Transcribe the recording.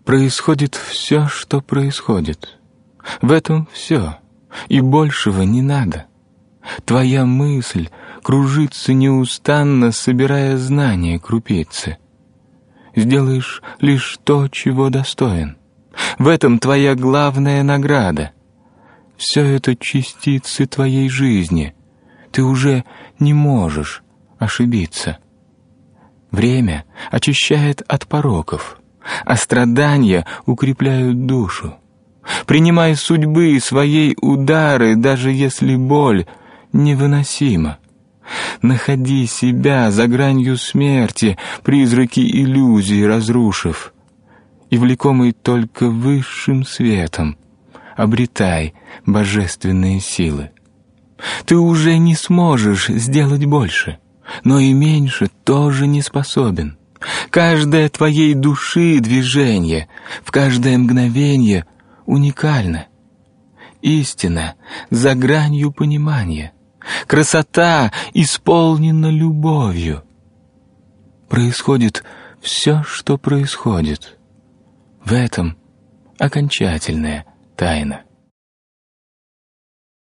Происходит все, что происходит. В этом все, и большего не надо. Твоя мысль кружится неустанно, собирая знания крупицы. Сделаешь лишь то, чего достоин. В этом твоя главная награда. Все это частицы твоей жизни. Ты уже не можешь ошибиться. Время очищает от пороков, а страдания укрепляют душу. Принимай судьбы своей удары, даже если боль невыносима. Находи себя за гранью смерти, призраки иллюзий разрушив, и, влекомый только высшим светом, обретай божественные силы. Ты уже не сможешь сделать больше, но и меньше тоже не способен. Каждое твоей души движение, в каждое мгновение уникально. Истина за гранью понимания. Красота исполнена любовью. Происходит все, что происходит. В этом окончательная тайна.